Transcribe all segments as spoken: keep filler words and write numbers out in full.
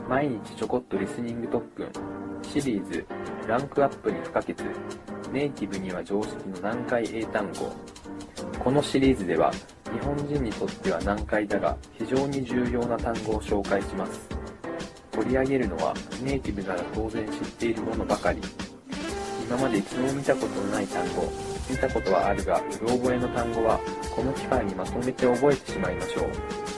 毎日ちょこっとリスニング特訓シリーズランクアップに不可欠ネイティブには常識の難解英単語。このシリーズでは日本人にとっては難解だが非常に重要な単語を紹介します。取り上げるのはネイティブなら当然知っているものばかり。今まで一度も見たことのない単語、見たことはあるがうろ覚えの単語はこの機会にまとめて覚えてしまいましょう。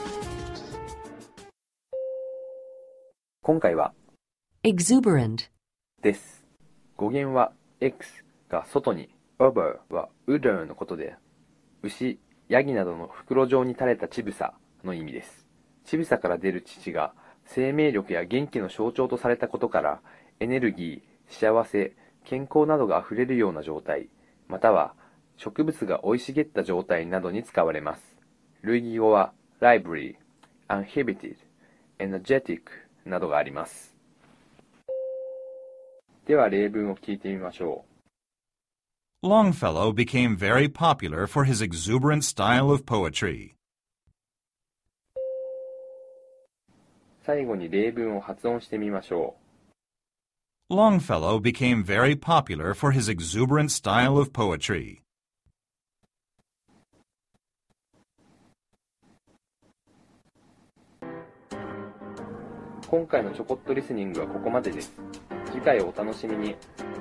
今回は exuberant です。語源は X が外に、over は udder のことで、牛、ヤギなどの袋状に垂れた乳房の意味です。乳房から出る乳が生命力や元気の象徴とされたことから、エネルギー、幸せ、健康などが溢れるような状態、または植物が生い茂った状態などに使われます。類義語は lively、uninhibited、energetic などがあります。では例文を聞いてみましょう。Longfellow became very popular for his exuberant style of poetry. 最後に例文を発音してみましょう。Longfellow became very popular for his exuberant style of poetry. 今回のちょこっとリスニングはここまでです。次回をお楽しみに。